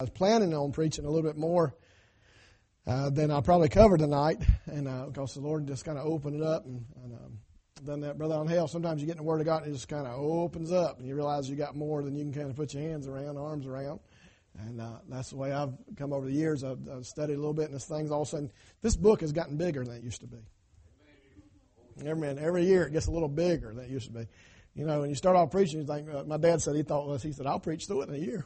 I was planning on preaching a little bit more than I probably covered tonight, and because the Lord just kind of opened it up and done that, Brother on Hell. Sometimes you get in the Word of God and it just kind of opens up, and you realize you got more than you can kind of put your hands around, arms around, and that's the way I've come over the years. I've studied a little bit, and this thing's all of a sudden, this book has gotten bigger than it used to be. Every year it gets a little bigger than it used to be. You know, when you start off preaching, you think, my dad said he said, I'll preach through it in a year.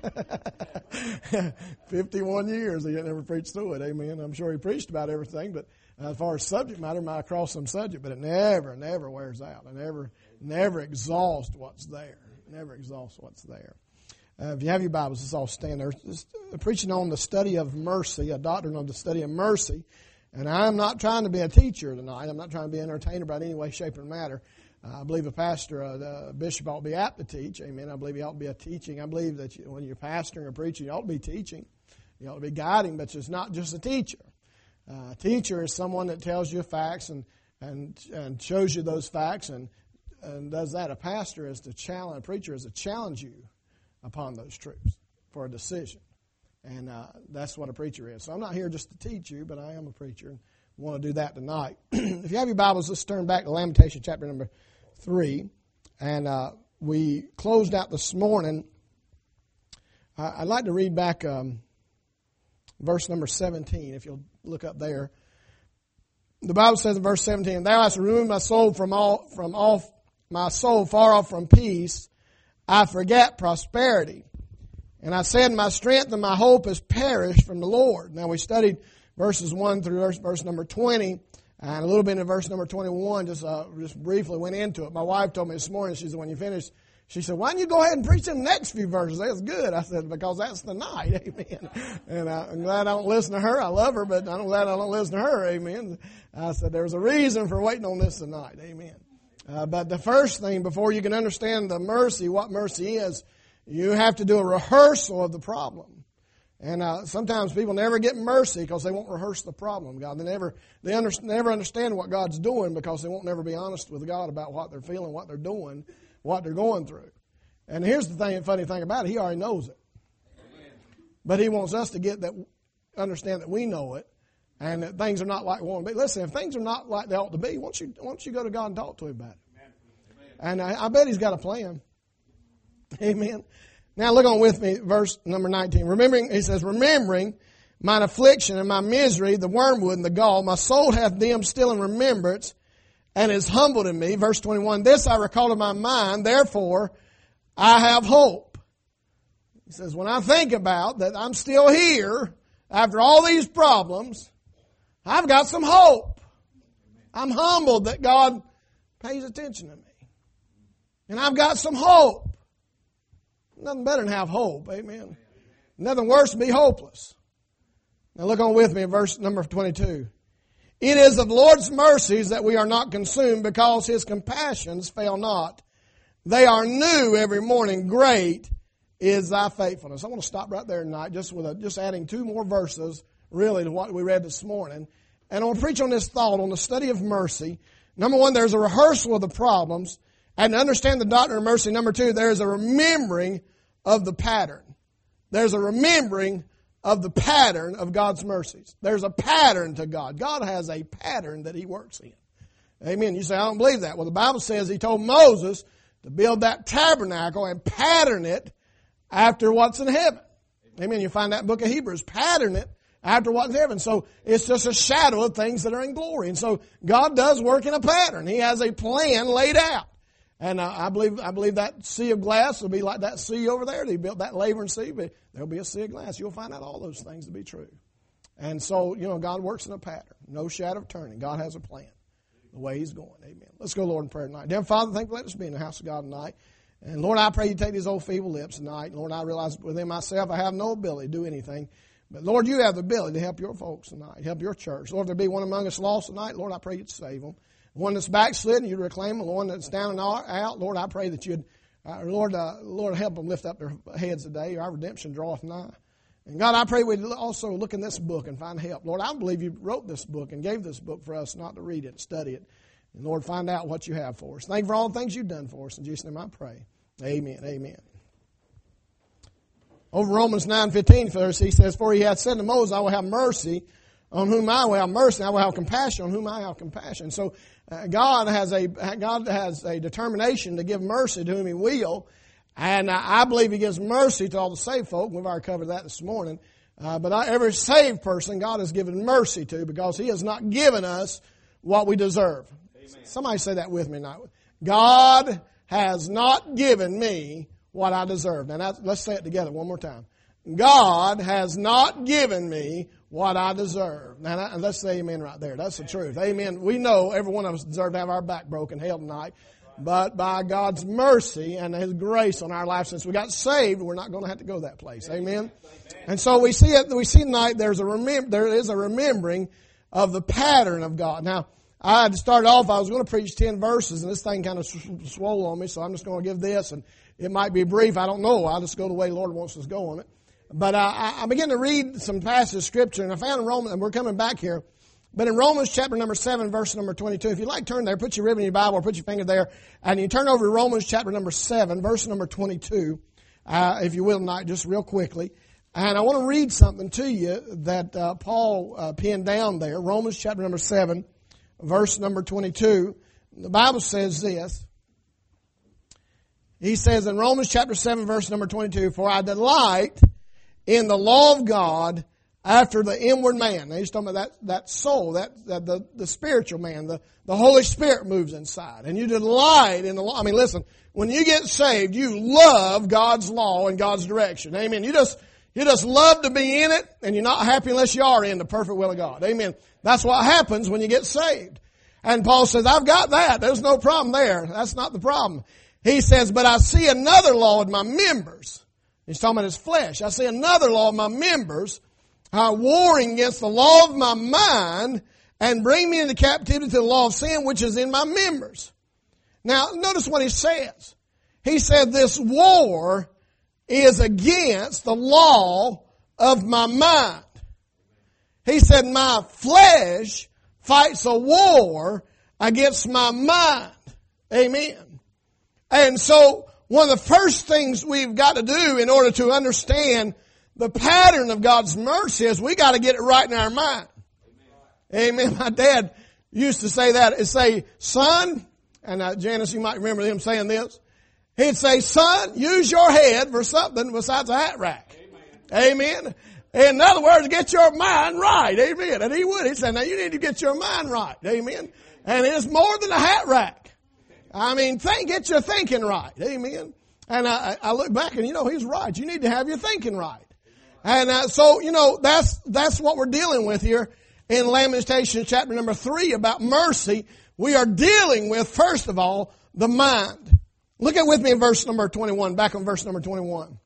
51 years, he never preached through it, amen. I'm sure he preached about everything, but as far as subject matter, might cross some subject, but it never wears out. It never exhausts what's there. Never exhausts what's there. If you have your Bibles, let's all stand there. Just preaching on the study of mercy, a doctrine on the study of mercy. And I'm not trying to be a teacher tonight. I'm not trying to be an entertainer by any way, shape, or matter. I believe a pastor, a bishop ought to be apt to teach. Amen. I believe he ought to be a teaching. I believe that when you're pastoring or preaching, you ought to be teaching. You ought to be guiding, but it's not just a teacher. A teacher is someone that tells you facts and shows you those facts and does that. A pastor is to challenge, a preacher is to challenge you upon those truths for a decision. And that's what a preacher is. So I'm not here just to teach you, but I am a preacher and want to do that tonight. If you have your Bibles, let's turn back to Lamentation chapter number 3. And we closed out this morning. I'd like to read back verse number 17, if you'll look up there. The Bible says in verse 17, Thou hast removed my soul from off my soul far off from peace. I forget prosperity. And I said, My strength and my hope has perished from the Lord. Now we studied verses 1 through verse number 20, and a little bit in verse number 21, just briefly went into it. My wife told me this morning, she said, when you finish, she said, why don't you go ahead and preach the next few verses? That's good. I said, because that's the night. Amen. And I'm glad I don't listen to her. I love her, but I'm glad I don't listen to her. Amen. I said, there's a reason for waiting on this tonight. Amen. But the first thing, before you can understand the mercy, what mercy is, you have to do a rehearsal of the problem. And sometimes people never get mercy because they won't rehearse the problem. God, they never understand what God's doing because they won't never be honest with God about what they're feeling, what they're doing, what they're going through. And here's the funny thing about it: He already knows it, but He wants us to understand that we know it, and that things are not like we want to be. Listen, if things are not like they ought to be, why don't you go to God and talk to Him about it? And I bet He's got a plan. Amen. Now look on with me, verse number 19. He says, remembering mine affliction and my misery, the wormwood and the gall, my soul hath them still in remembrance, and is humbled in me. Verse 21, this I recall to my mind, therefore I have hope. He says, when I think about that I'm still here after all these problems, I've got some hope. I'm humbled that God pays attention to me. And I've got some hope. Nothing better than have hope. Amen. Nothing worse than be hopeless. Now look on with me at verse number 22. It is of the Lord's mercies that we are not consumed, because His compassions fail not. They are new every morning. Great is thy faithfulness. I want to stop right there tonight just adding 2 more verses really to what we read this morning. And I want to preach on this thought on the study of mercy. Number 1, there's a rehearsal of the problems. And to understand the doctrine of mercy, number 2, there is a remembering of the pattern. There's a remembering of the pattern of God's mercies. There's a pattern to God. God has a pattern that He works in. Amen. You say, I don't believe that. Well, the Bible says He told Moses to build that tabernacle and pattern it after what's in heaven. Amen. You find that in the book of Hebrews. Pattern it after what's in heaven. So it's just a shadow of things that are in glory. And so God does work in a pattern. He has a plan laid out. And I believe that sea of glass will be like that sea over there. They built that laver sea, but there'll be a sea of glass. You'll find out all those things to be true. And so, God works in a pattern. No shadow of turning. God has a plan. The way He's going. Amen. Let's go, Lord, in prayer tonight. Dear Father, thank you for letting us be in the house of God tonight. And Lord, I pray you take these old feeble lips tonight. Lord, I realize within myself I have no ability to do anything. But Lord, you have the ability to help your folks tonight. Help your church. Lord, if there be one among us lost tonight, Lord, I pray you'd save them. One that's backslidden, you'd reclaim them. The one that's down and out, Lord, I pray that you'd, Lord, help them lift up their heads today. Our redemption draweth nigh. And God, I pray we'd also look in this book and find help. Lord, I believe you wrote this book and gave this book for us not to read it and study it. And Lord, find out what you have for us. Thank you for all the things you've done for us. In Jesus' name I pray. Amen. Amen. Over Romans 9:15 first, he says, "For he hath said to Moses, I will have mercy on whom I will have mercy, and I will have compassion on whom I have compassion." So God has a determination to give mercy to whom He will, and I believe He gives mercy to all the saved folk. We've already covered that this morning. But every saved person, God has given mercy to, because He has not given us what we deserve. Amen. Somebody say that with me now. God has not given me what I deserve. Now let's say it together one more time. God has not given me what I deserve. Now let's say amen right there. That's the truth. Amen. We know every one of us deserve to have our back broken hell tonight. But by God's mercy and His grace on our life, since we got saved, we're not going to have to go that place. Amen. And so we see tonight there is a remembering of the pattern of God. Now, I had started off, I was going to preach 10 verses, and this thing kind of swole on me, so I'm just going to give this, and it might be brief, I don't know. I'll just go the way the Lord wants us to go on it. But I began to read some passages of Scripture, and I found in Romans, and we're coming back here, but in Romans chapter number 7, verse number 22, if you'd like to turn there, put your ribbon in your Bible or put your finger there, and you turn over to Romans chapter number 7, verse number 22, if you will tonight, just real quickly. And I want to read something to you that Paul penned down there, Romans chapter number 7, verse number 22. The Bible says this. He says in Romans chapter 7, verse number 22, "For I delight in the law of God after the inward man." Now he's talking about that soul, the spiritual man, the Holy Spirit moves inside. And you delight in the law. I mean, listen, when you get saved, you love God's law and God's direction. Amen. You just love to be in it, and you're not happy unless you are in the perfect will of God. Amen. That's what happens when you get saved. And Paul says, I've got that. There's no problem there. That's not the problem. He says, "But I see another law in my members." He's talking about his flesh. "I see another law in my members, warring against the law of my mind, and bring me into captivity to the law of sin which is in my members." Now, notice what he says. He said this war is against the law of my mind. He said my flesh fights a war against my mind. Amen. And so one of the first things we've got to do in order to understand the pattern of God's mercy is we got to get it right in our mind. Amen. My dad used to say that. He'd say, "Son," and Janice, you might remember him saying this. He'd say, "Son, use your head for something besides a hat rack." Amen. In other words, get your mind right. Amen. And he would. He said, "Now you need to get your mind right." Amen. And it's more than a hat rack. I mean, get your thinking right. Amen. And I look back and, he's right. You need to have your thinking right. And so, that's what we're dealing with here in Lamentations chapter number 3 about mercy. We are dealing with, first of all, the mind. Look at with me in verse number 21, back on verse number 21.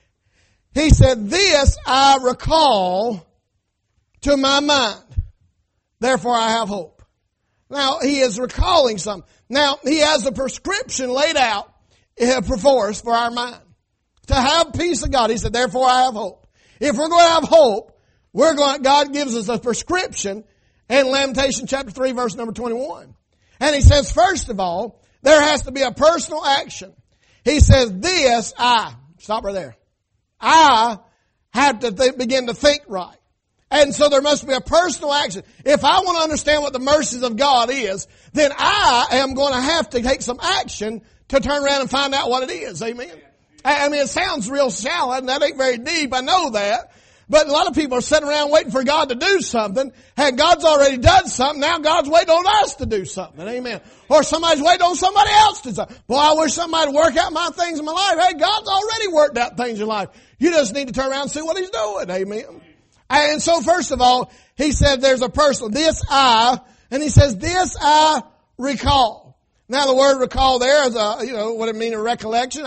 He said, "This I recall to my mind. Therefore I have hope." Now, he is recalling something. Now, he has a prescription laid out for us, for our mind. To have peace of God. He said, "Therefore I have hope." If we're going to have hope, God gives us a prescription in Lamentation chapter 3, verse number 21. And he says, first of all, there has to be a personal action. He says, stop right there. I have to begin to think right. And so there must be a personal action. If I want to understand what the mercies of God is, then I am going to have to take some action to turn around and find out what it is. Amen. I mean, it sounds real shallow, and that ain't very deep. I know that. But a lot of people are sitting around waiting for God to do something. Hey, God's already done something. Now God's waiting on us to do something. Amen. Or somebody's waiting on somebody else to do something. Boy, I wish somebody would work out my things in my life. Hey, God's already worked out things in your life. You just need to turn around and see what He's doing. Amen. And so first of all, he said there's a personal, and he says, "This I recall." Now the word recall there is what it means, a recollection.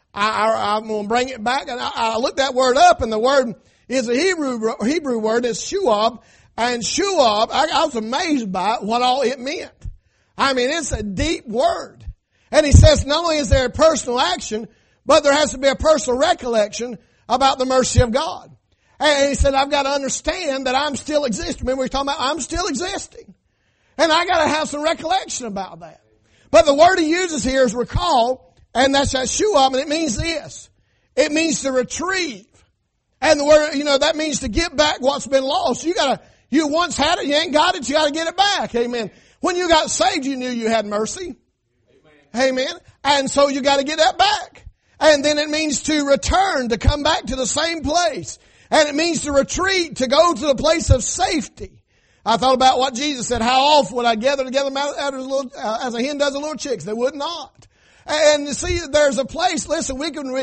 I'm going to bring it back, and I looked that word up, and the word is a Hebrew word. It's shuab, and shuab, I was amazed by what all it meant. I mean, it's a deep word. And he says not only is there a personal action, but there has to be a personal recollection about the mercy of God. And he said, I've got to understand that I'm still existing. Remember we were talking about I'm still existing. And I got to have some recollection about that. But the word he uses here is recall, and that's that shuab, and it means this. It means to retrieve. And the word, that means to get back what's been lost. You once had it, you ain't got it, you got to get it back. Amen. When you got saved, you knew you had mercy. Amen. And so you got to get that back. And then it means to return, to come back to the same place. And it means to retreat, to go to the place of safety. I thought about what Jesus said. How often would I gather together as a hen does a little chicks? They would not. And you see, there's a place, listen, we can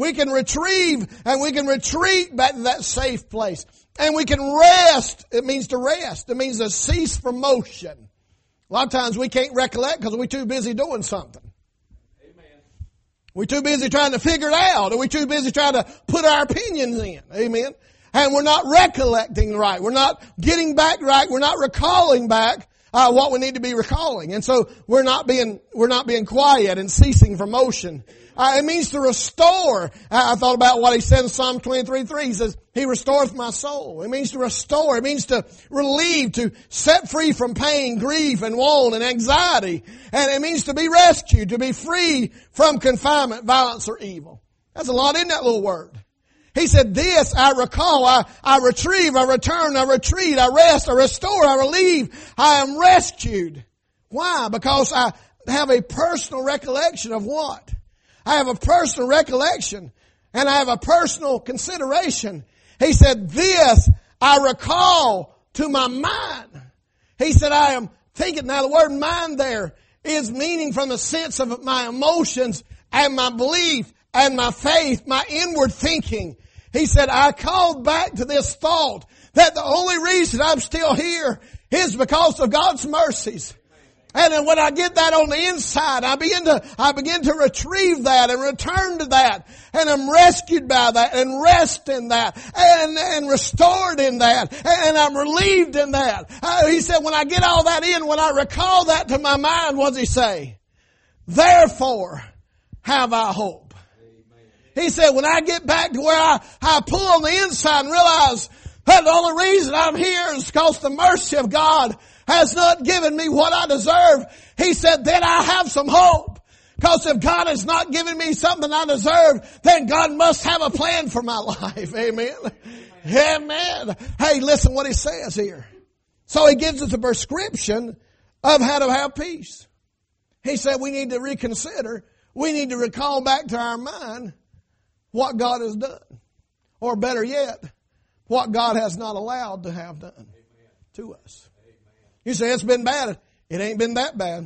retrieve and we can retreat back to that safe place. And we can rest. It means to rest. It means to cease from motion. A lot of times we can't recollect because we're too busy doing something. Amen. We're too busy trying to figure it out, or we're too busy trying to put our opinions in. Amen. And we're not recollecting right. We're not getting back right. We're not recalling back what we need to be recalling. And so we're not being quiet and ceasing from motion. It means to restore. I thought about what he said in Psalm 23:3. He says, He restoreth my soul. It means to restore. It means to relieve, to set free from pain, grief, and woe, and anxiety. And it means to be rescued, to be free from confinement, violence, or evil. That's a lot in that little word. He said, this I recall, I retrieve, I return, I retreat, I rest, I restore, I relieve, I am rescued. Why? Because I have a personal recollection of what? I have a personal recollection and I have a personal consideration. He said, this I recall to my mind. He said, I am thinking. Now the word mind there is meaning from the sense of my emotions and my belief and my faith, my inward thinking. He said, I called back to this thought that the only reason I'm still here is because of God's mercies. And then when I get that on the inside, I begin to retrieve that and return to that. And I'm rescued by that and rest in that and restored in that. And I'm relieved in that. He said, when I get all that in, when I recall that to my mind, what does he say? Therefore have I hope. He said, when I get back to where I pull on the inside and realize that the only reason I'm here is because the mercy of God has not given me what I deserve. He said, then I have some hope. Because if God has not given me something I deserve, then God must have a plan for my life. Amen. Amen. Hey, listen what he says here. So he gives us a prescription of how to have peace. He said we need to reconsider. We need to recall back to our mind what God has done. Or better yet, what God has not allowed to have done to us. You say it's been bad. It ain't been that bad.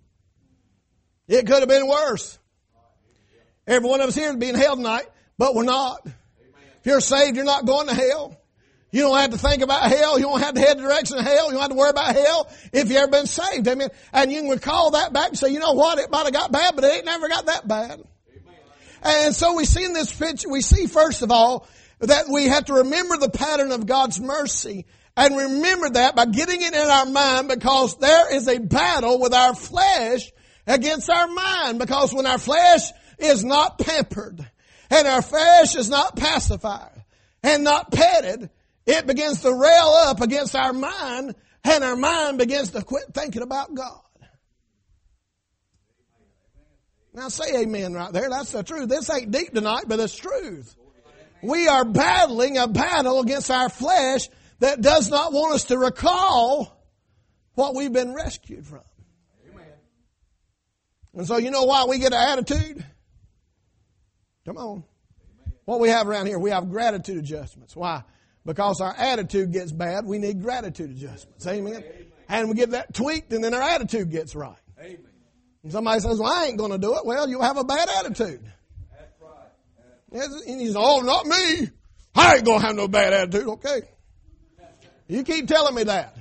It could have been worse. Every one of us here is being hell tonight, but we're not. If you're saved, you're not going to hell. You don't have to think about hell. You don't have to head the direction of hell. You don't have to worry about hell if you've ever been saved. Amen. And you can recall that back and say, you know what? It might have got bad, but it ain't never got that bad. And so we see in this picture, we see first of all that we have to remember the pattern of God's mercy. And remember that by getting it in our mind, because there is a battle with our flesh against our mind. Because when our flesh is not pampered and our flesh is not pacified and not petted, it begins to rail up against our mind, and our mind begins to quit thinking about God. Now say amen right there. That's the truth. This ain't deep tonight, but it's truth. We are battling a battle against our flesh that does not want us to recall what we've been rescued from. Amen. And so you know why we get an attitude? Come on. Amen. What we have around here, we have gratitude adjustments. Why? Because our attitude gets bad, we need gratitude adjustments. Amen. Amen. And we get that tweaked, and then our attitude gets right. Amen. And somebody says, well, I ain't going to do it. Well, you'll have a bad attitude. That's right. And you say, oh, not me. I ain't going to have no bad attitude. Okay. You keep telling me that.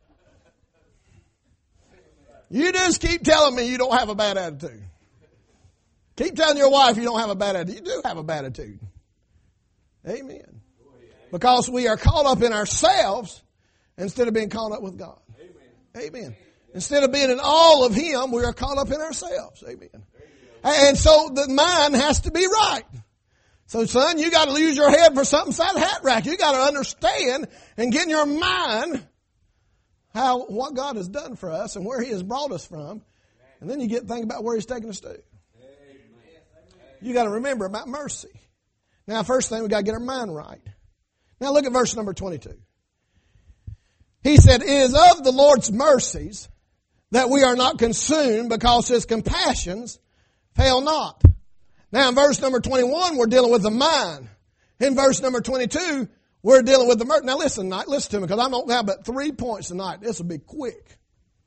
You just keep telling me you don't have a bad attitude. Keep telling your wife you don't have a bad attitude. You do have a bad attitude. Amen. Because we are caught up in ourselves instead of being caught up with God. Amen. Instead of being in all of Him, we are caught up in ourselves. Amen. And so the mind has to be right. So son, you got to use your head for something inside the hat rack. You got to understand and get in your mind what God has done for us and where He has brought us from. And then you get to think about where He's taking us to. You got to remember about mercy. Now, first thing, we got to get our mind right. Now look at verse number 22. He said, it is of the Lord's mercies that we are not consumed, because His compassions fail not. Now in verse number 21, we're dealing with the mind. In verse number 22, we're dealing with the mercy. Now listen to me, because I don't have but 3 points tonight. This will be quick.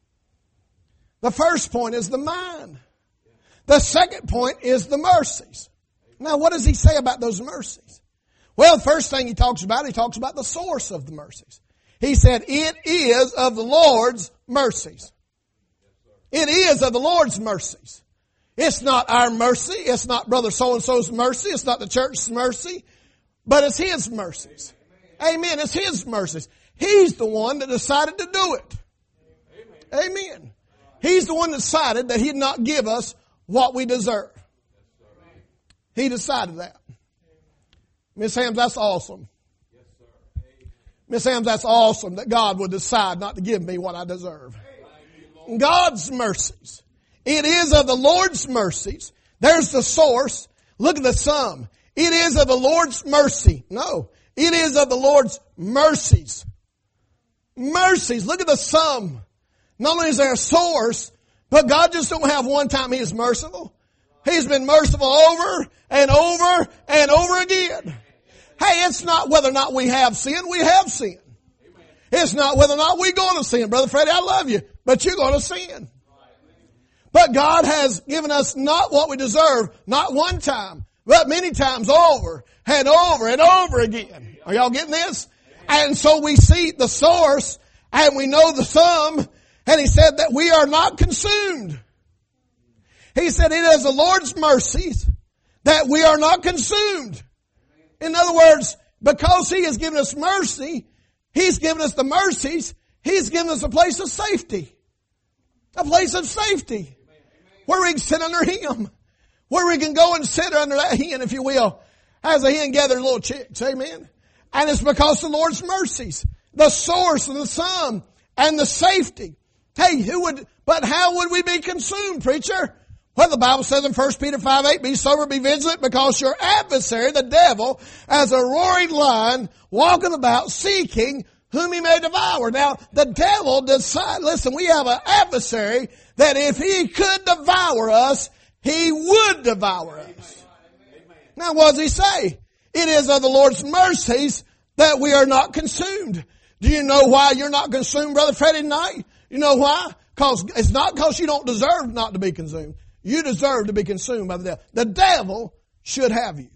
The first point is the mind. The second point is the mercies. Now what does he say about those mercies? Well, the first thing he talks about the source of the mercies. He said, it is of the Lord's mercies. It is of the Lord's mercies. It's not our mercy. It's not brother so-and-so's mercy. It's not the church's mercy. But it's His mercies. Amen. It's His mercies. He's the one that decided to do it. Amen. He's the one that decided that He'd not give us what we deserve. He decided that. Miss Hams, that's awesome. Miss Hams, that's awesome that God would decide not to give me what I deserve. God's mercies. It is of the Lord's mercies. There's the source. Look at the sum. It is of the Lord's mercy. No. It is of the Lord's mercies. Mercies. Look at the sum. Not only is there a source, but God just don't have one time He is merciful. He's been merciful over and over and over again. Hey, it's not whether or not we have sinned. We have sinned. It's not whether or not we're going to sin. Brother Freddie, I love you, but you're going to sin. But God has given us not what we deserve, not one time, but many times over and over and over again. Are y'all getting this? And so we see the source and we know the sum, and He said that we are not consumed. He said it is the Lord's mercies that we are not consumed. In other words, because He has given us mercy, He's given us the mercies, He's given us a place of safety. A place of safety. Where we can sit under Him. Where we can go and sit under that hen, if you will, as a hen gathers little chicks. Amen. And it's because of the Lord's mercies. The source and the sum and the safety. Hey, but how would we be consumed, preacher? Well, the Bible says in 1 Peter 5:8, be sober, be vigilant, because your adversary, the devil, as a roaring lion, walking about, seeking whom he may devour. Now, the devil decides, listen, we have an adversary that if he could devour us, he would devour us. Now, what does he say? It is of the Lord's mercies that we are not consumed. Do you know why you're not consumed, Brother Freddie, tonight? You know why? Because it's not because you don't deserve not to be consumed. You deserve to be consumed by the devil. The devil should have you.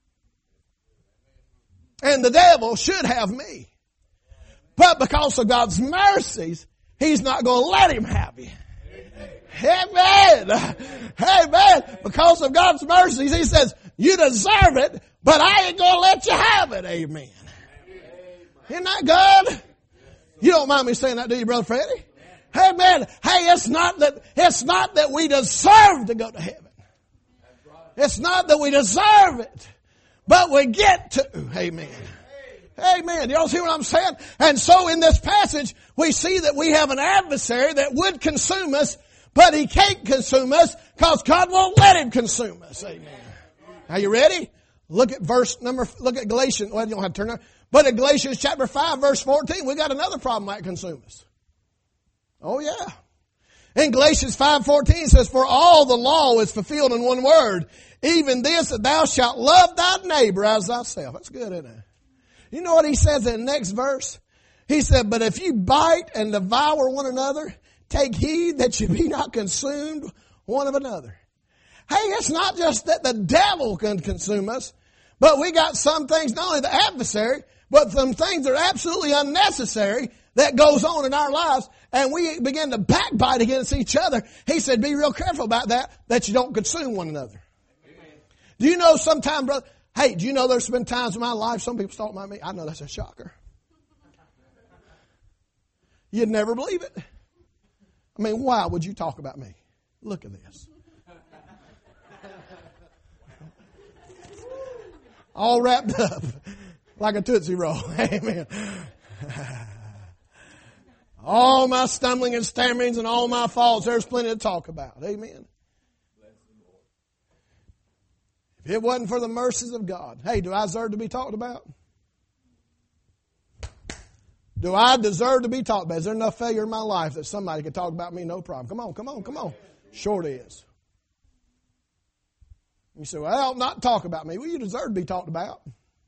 And the devil should have me. But because of God's mercies, He's not going to let him have you. Amen. Amen. Because of God's mercies, He says, you deserve it, but I ain't going to let you have it. Amen. Isn't that good? You don't mind me saying that, do you, Brother Freddie? Amen. Hey, it's not that we deserve to go to heaven. It's not that we deserve it, but we get to. Amen. Amen. You all see what I'm saying? And so in this passage, we see that we have an adversary that would consume us, but he can't consume us because God won't let him consume us. Amen. Are you ready? Look at Galatians. Well, you don't have to turn there. But in Galatians chapter 5, verse 14, we got another problem that consume us. Oh yeah. In Galatians 5:14 it says, for all the law is fulfilled in one word, even this, that thou shalt love thy neighbor as thyself. That's good, isn't it? You know what he says in the next verse? He said, but if you bite and devour one another, take heed that you be not consumed one of another. Hey, it's not just that the devil can consume us, but we got some things, not only the adversary, but some things that are absolutely unnecessary that goes on in our lives, and we begin to backbite against each other. He said, be real careful about that you don't consume one another. Amen. Do you know sometime, brother, hey, do you know there's been times in my life some people talk about me? I know that's a shocker. You'd never believe it. I mean, why would you talk about me? Look at this. All wrapped up like a Tootsie Roll. Amen. All my stumbling and stammerings and all my faults, there's plenty to talk about. Amen. If it wasn't for the mercies of God, hey, do I deserve to be talked about? Do I deserve to be talked about? Is there enough failure in my life that somebody could talk about me? No problem. Come on, come on, come on. Sure it is. You say, well, not talk about me. Well, you deserve to be talked about.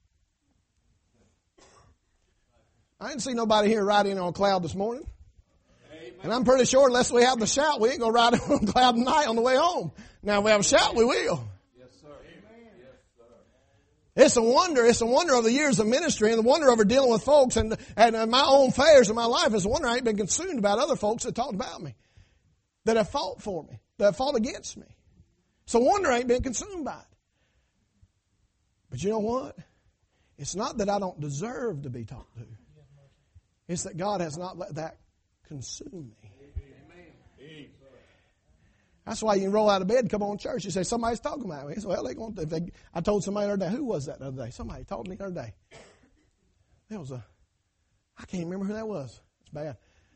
I didn't see nobody here riding on a cloud this morning. And I'm pretty sure unless we have the shout, we ain't going to ride on a cloud tonight on the way home. Now, if we have a shout, we will. Yes, sir. Amen. Yes, sir. It's a wonder. It's a wonder of the years of ministry and the wonder over dealing with folks and my own affairs in my life. It's a wonder I ain't been consumed about other folks that talked about me, that have fought for me, that have fought against me. It's a wonder I ain't been consumed by it. But you know what? It's not that I don't deserve to be talked to. It's that God has not let that consume me. Amen. That's why you can roll out of bed and come on church. You say, somebody's talking about me. Well, they going to, I told somebody the other day, who was that the other day? Somebody told me the other day. There was I can't remember who that was. It's bad.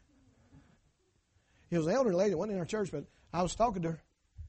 It was an elderly lady that wasn't in our church, but I was talking to her.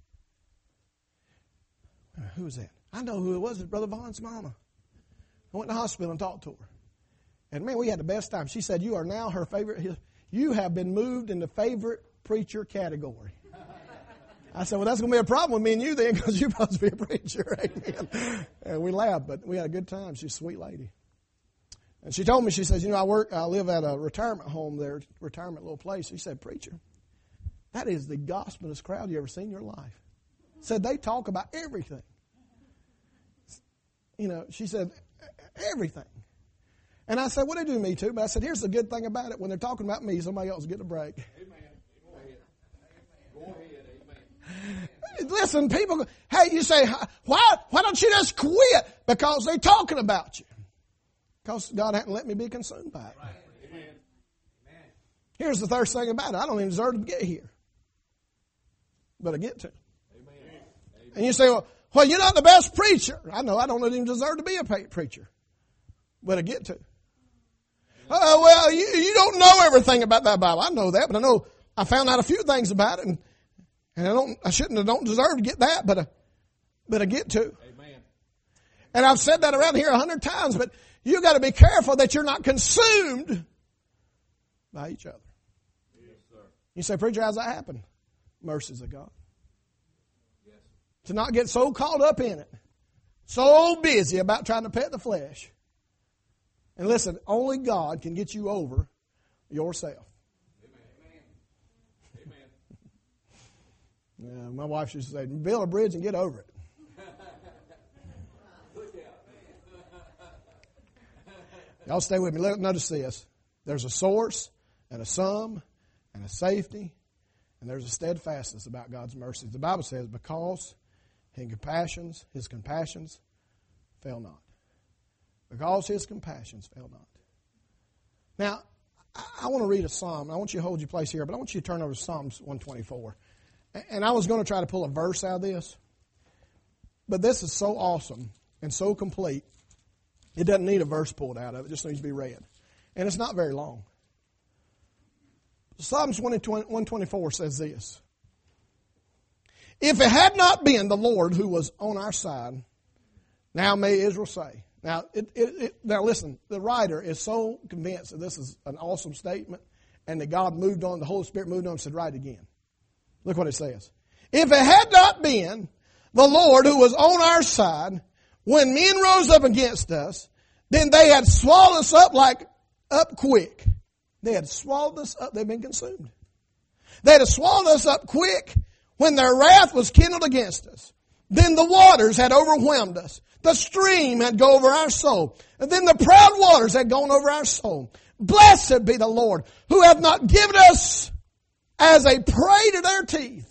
Who was that? I know who it was. It's Brother Vaughn's mama. I went to the hospital and talked to her. And man, we had the best time. She said, you are now her favorite. You have been moved in the favorite preacher category. I said, well, that's going to be a problem with me and you then because you're supposed to be a preacher. Amen. And we laughed, but we had a good time. She's a sweet lady. And she told me, she says, I live at a retirement home there, retirement little place. She said, preacher, that is the gospelest crowd you ever seen in your life. Said they talk about everything. She said, everything. And I said, well, they do me too. But I said, here's the good thing about it. When they're talking about me, somebody else is getting a break. Amen. Go ahead. Amen. Listen, people, hey, you say, why don't you just quit? Because they're talking about you. Because God hadn't let me be consumed by it. Right. Amen. Here's the third thing about it. I don't even deserve to get here. But I get to. Amen. And you say, well, you're not the best preacher. I know I don't even deserve to be a preacher. But I get to. Well, you don't know everything about that Bible. I know that, but I know I found out a few things about it, and I don't deserve to get that, but I get to. Amen. And I've said that around here 100 times, but you got to be careful that you're not consumed by each other. Yes, sir. You say, preacher, how's that happen? Mercies of God. Yes. To not get so caught up in it, so busy about trying to pet the flesh. And listen, only God can get you over yourself. Amen. Yeah, my wife used to say, build a bridge and get over it. Y'all stay with me. Notice this. There's a source and a sum and a safety, and there's a steadfastness about God's mercy. The Bible says, because his compassions fail not. Because his compassions fail not. Now, I want to read a psalm. I want you to hold your place here, but I want you to turn over to Psalms 124. And I was going to try to pull a verse out of this, but this is so awesome and so complete, it doesn't need a verse pulled out of it. It just needs to be read. And it's not very long. Psalms 124 says this. If it had not been the Lord who was on our side, now may Israel say. Now, now listen, the writer is so convinced that this is an awesome statement and that God moved on, the Holy Spirit moved on and said, write it again. Look what it says. If it had not been the Lord who was on our side, when men rose up against us, then they had swallowed us up quick. They had swallowed us up. They've been consumed. They had swallowed us up quick when their wrath was kindled against us. Then the waters had overwhelmed us. The stream had gone over our soul. And then the proud waters had gone over our soul. Blessed be the Lord, who hath not given us as a prey to their teeth.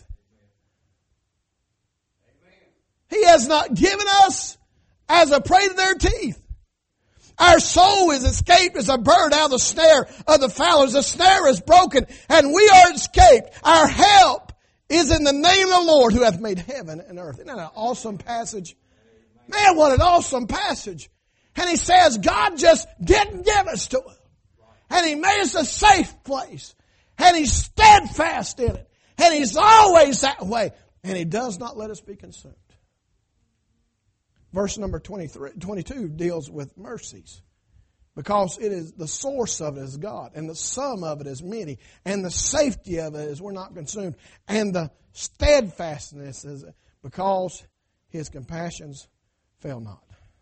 He has not given us as a prey to their teeth. Our soul is escaped as a bird out of the snare of the fowlers. The snare is broken and we are escaped. Our help is in the name of the Lord who hath made heaven and earth. Isn't that an awesome passage? Man, what an awesome passage. And he says God just didn't give us to it. And he made us a safe place. And he's steadfast in it. And he's always that way. And he does not let us be consumed. Verse number 22 deals with mercies. Because it is the source of it is God, and the sum of it is many, and the safety of it is we're not consumed, and the steadfastness is because His compassions fail not.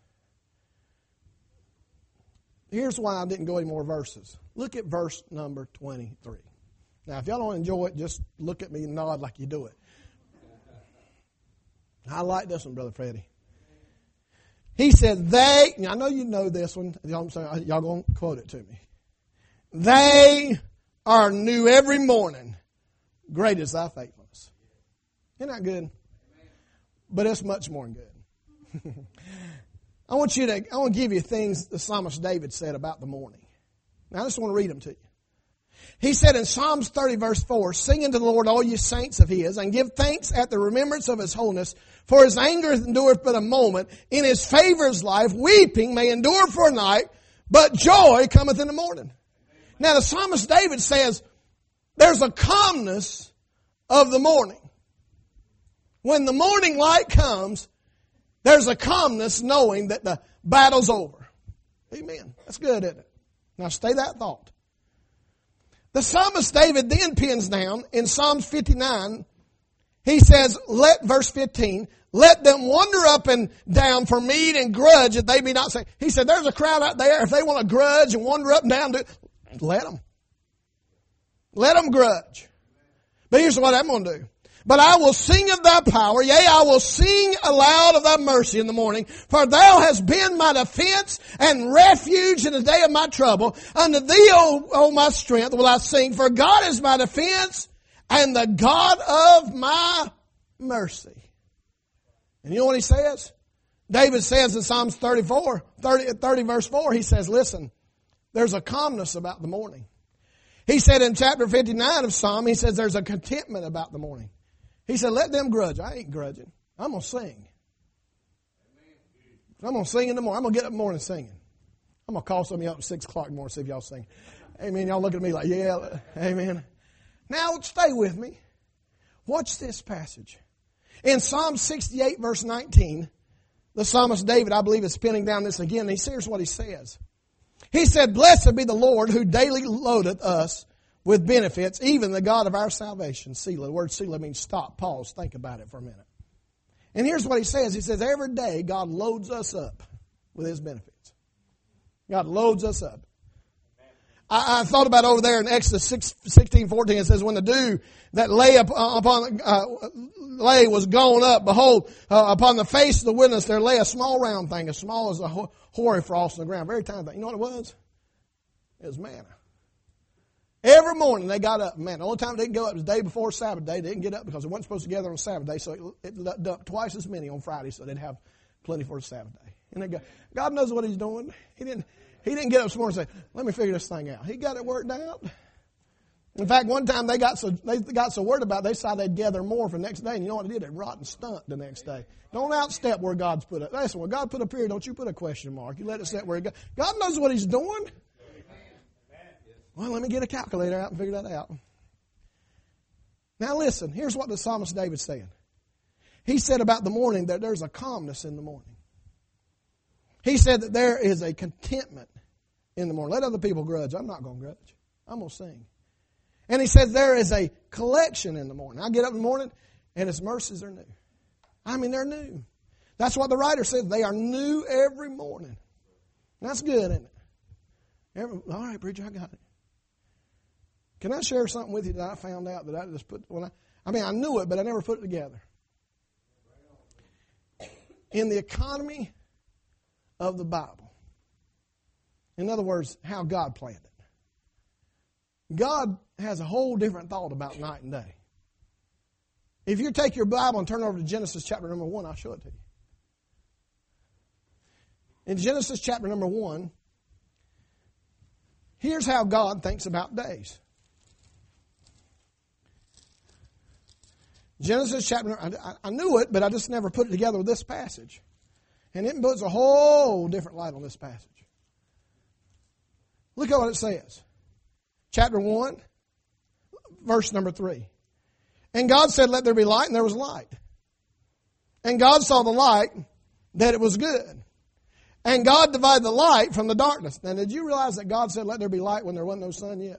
Here's why I didn't go any more verses. Look at verse number 23. Now, if y'all don't enjoy it, just look at me and nod like you do it. I like this one, Brother Freddie. He said, I know you know this one. Y'all going to quote it to me. They are new every morning. Great is thy faithfulness. Isn't that good? But it's much more than good. I want to give you things the psalmist David said about the morning. Now, I just want to read them to you. He said in Psalms 30 verse 4, sing unto the Lord all ye saints of His, and give thanks at the remembrance of His holiness, for His anger endureth but a moment. In His favor is life. Weeping may endure for a night, but joy cometh in the morning. Now the psalmist David says, there's a calmness of the morning. When the morning light comes, there's a calmness knowing that the battle's over. Amen. That's good, isn't it? Now stay that thought. The psalmist David then pins down in Psalms 59, he says, verse 15, let them wander up and down for meat and grudge that they be not saved. He said, there's a crowd out there, if they want to grudge and wander up and down, let them. Let them grudge. But here's what I'm going to do. But I will sing of thy power, yea, I will sing aloud of thy mercy in the morning, for thou hast been my defense and refuge in the day of my trouble. Unto thee, O my strength, will I sing, for God is my defense and the God of my mercy. And you know what he says? David says in Psalms 30 verse 4, he says, listen, there's a calmness about the morning. He said in chapter 59 of Psalm, he says there's a contentment about the morning. He said, let them grudge. I ain't grudging. I'm going to sing. I'm going to sing in the morning. I'm going to get up in the morning singing. I'm going to call some of you up at 6 o'clock in the morning see if y'all sing. Amen. Y'all look at me like, yeah, amen. Now, stay with me. Watch this passage. In Psalm 68, verse 19, the psalmist David, I believe, is pinning down this again. And here's what he says. He said, blessed be the Lord who daily loadeth us with benefits, even the God of our salvation. Selah. The word Selah means stop, pause, think about it for a minute. And here's what he says. He says, every day God loads us up with His benefits. God loads us up. I thought about over there in Exodus 16:14. It says, when the dew that lay was gone up, behold, upon the face of the wilderness there lay a small round thing, as small as a hoarfrost on the ground. Very tiny thing. You know what it was? It was manna. Every morning they got up. Man, the only time they didn't go up was the day before Sabbath day. They didn't get up because they weren't supposed to gather on Sabbath day, so it dumped twice as many on Friday, so they'd have plenty for Sabbath day. And God knows what He's doing. He didn't get up this morning and say, let me figure this thing out. He got it worked out. In fact, one time they got so worried about it, they decided they'd gather more for the next day. And you know what they did? They rot and stunk the next day. Don't outstep where God's put it. Listen, when God put a period, don't you put a question mark. You let it set where God knows what He's doing. Well, let me get a calculator out and figure that out. Now listen, here's what the psalmist David said. He said about the morning that there's a calmness in the morning. He said that there is a contentment in the morning. Let other people grudge. I'm not going to grudge. I'm going to sing. And he says there is a collection in the morning. I get up in the morning and His mercies are new. I mean, they're new. That's what the writer says. They are new every morning. That's good, isn't it? All right, preacher, I got it. Can I share something with you that I found out that I just put, I knew it, but I never put it together. In the economy of the Bible, in other words, how God planned it, God has a whole different thought about night and day. If you take your Bible and turn over to Genesis chapter number 1, I'll show it to you. In Genesis chapter number 1, here's how God thinks about days. Genesis chapter, I knew it, but I just never put it together with this passage. And it puts a whole different light on this passage. Look at what it says. Chapter 1, verse number 3. And God said, let there be light, and there was light. And God saw the light, that it was good. And God divided the light from the darkness. Now, did you realize that God said, let there be light when there wasn't no sun yet?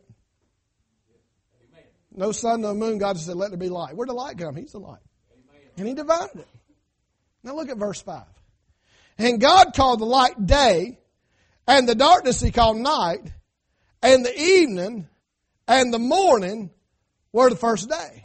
No sun, no moon. God just said, let there be light. Where did the light come? He's the light. And He divided it. Now look at verse 5. And God called the light day, and the darkness He called night, and the evening and the morning were the first day.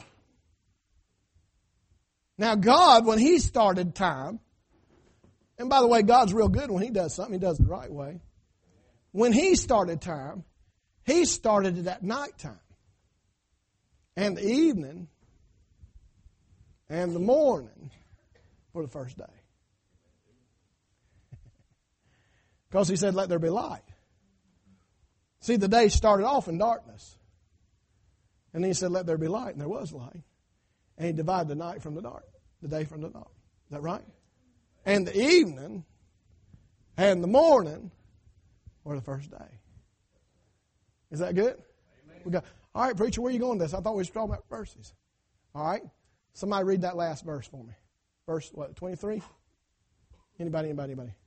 Now God, when He started time, and by the way, God's real good when He does something. He does it the right way. When He started time, He started it at nighttime. And the evening and the morning for the first day. Because He said, let there be light. See, the day started off in darkness. And then He said, let there be light. And there was light. And He divided the night from the dark. The day from the dark. Is that right? And the evening and the morning were the first day. Is that good? We got, all right, preacher, where are you going with this? I thought we were talking about verses. All right. Somebody read that last verse for me. Verse, what, 23? Anybody? You got it? 23,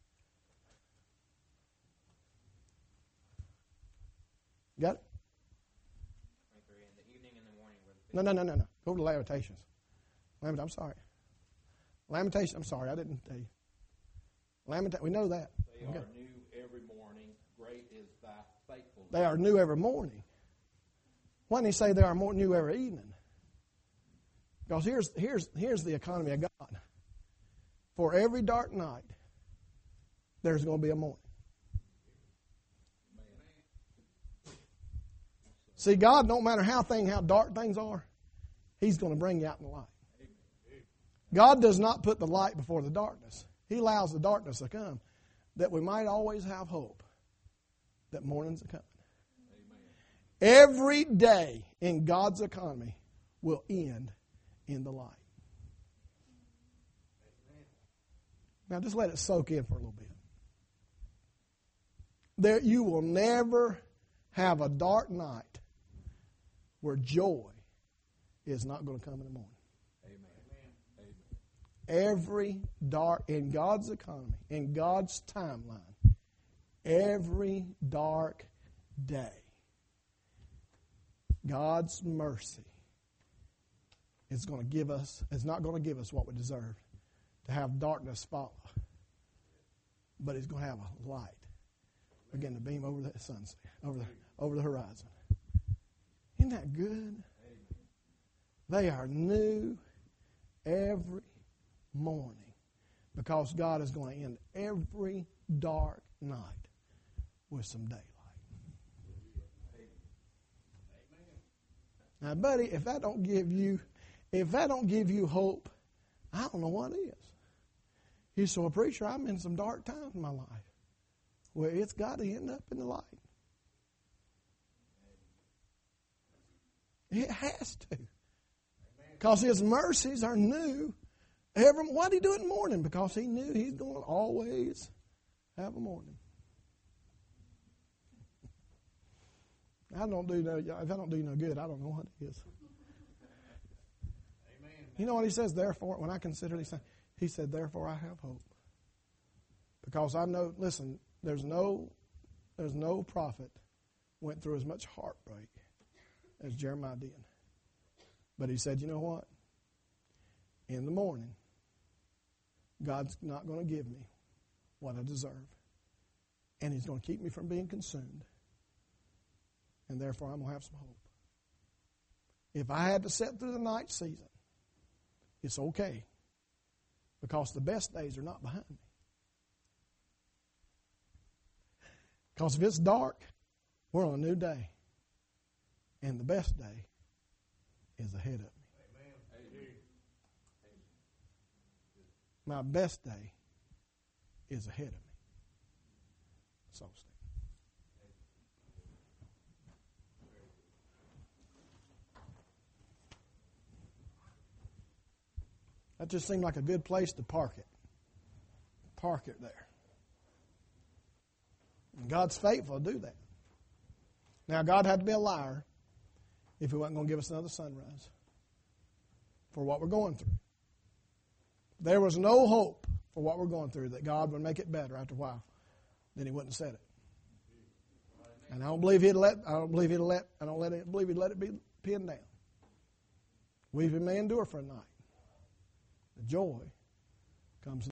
in the evening and the morning were the No. Go to Lamentations. I'm sorry. Lamentations, I'm sorry, I didn't tell you. We know that. They are new every morning. Great is thy faithfulness. They are new every morning. Why didn't He say they are more new every evening? Because here's the economy of God. For every dark night, there's going to be a morning. See, God, no matter how dark things are, He's going to bring you out in the light. God does not put the light before the darkness. He allows the darkness to come that we might always have hope that morning's coming. Every day in God's economy will end in the light. Now just let it soak in for a little bit. There, you will never have a dark night where joy is not going to come in the morning. Every dark, in God's economy, in God's timeline, every dark day, God's mercy is going to give us, is not going to give us what we deserve to have darkness follow. But He's going to have a light begin to beam over the sunset, over the horizon. Isn't that good? They are new every morning because God is going to end every dark night with some daylight. Now, buddy, if that don't give you hope, I don't know what is. You say, well, preacher, I'm in some dark times in my life. Well, it's got to end up in the light. It has to. Because His mercies are new. Why did He do it in the morning? Because He knew He's going to always have a morning. If I don't do no good, I don't know what it is. Amen. You know what He says, therefore, when I consider these things, He said, therefore I have hope. Because I know, listen, there's no prophet went through as much heartbreak as Jeremiah did. But he said, you know what? In the morning, God's not going to give me what I deserve. And He's going to keep me from being consumed. And therefore, I'm going to have some hope. If I had to sit through the night season, it's okay. Because the best days are not behind me. Because if it's dark, we're on a new day. And the best day is ahead of me. My best day is ahead of me. So stand. That just seemed like a good place to park it. Park it there. And God's faithful to do that. Now, God had to be a liar if He wasn't going to give us another sunrise for what we're going through. There was no hope for what we're going through, that God would make it better after a while, then He wouldn't have said it. And I don't believe He'd let it be pinned down. Weeping may endure for a night. The joy comes